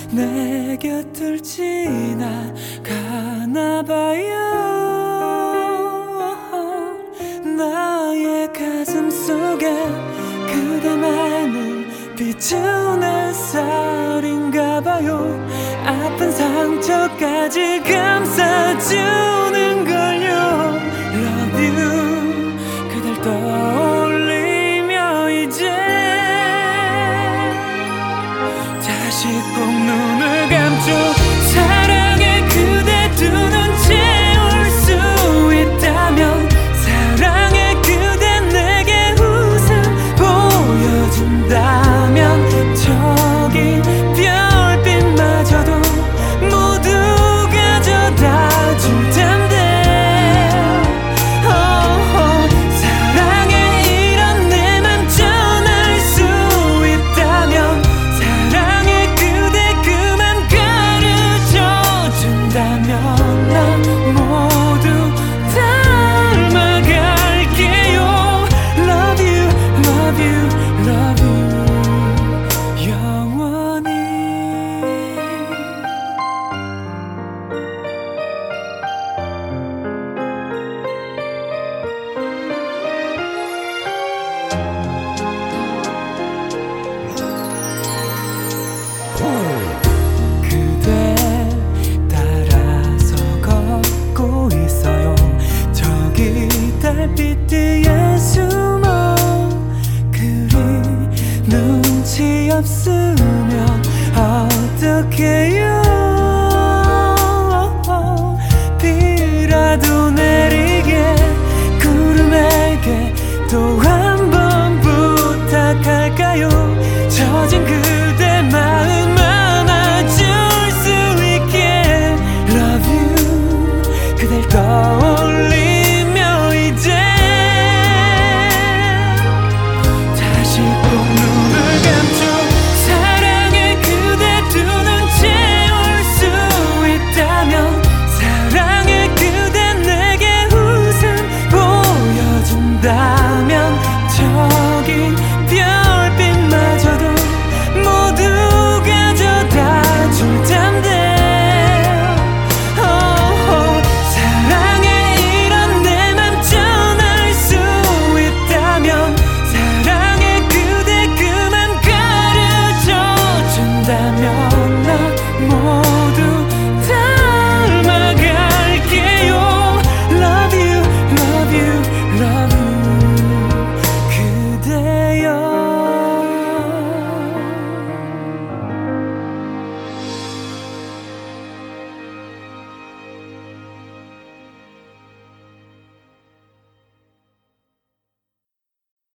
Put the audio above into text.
내 곁을 지나가나 봐요. 나의 가슴 속에 그대만을 비춘 햇살인가 봐요. 아픈 상처까지 감싸주는 걸요. Love you. 그댈 떠올리며 이제 다시 꼭 눈을 감죠. 사랑에 그대 두 눈 채울 수 있다면, 사랑에 그대 내게 웃음 보여준다면, 저기 별빛마저도 모두 가져다 줄 텐데. 사랑에 이런 내 맘 전할 수 있다면, 사랑에 그대 그만 가르쳐 준다면, 난 모두 닮아갈게요. Love you, love you, love you, 영원히. 그대 따라서 걷고 있어요. 저기 달빛 뒤에 숨어. 그리 눈치 없으면 어떡해요.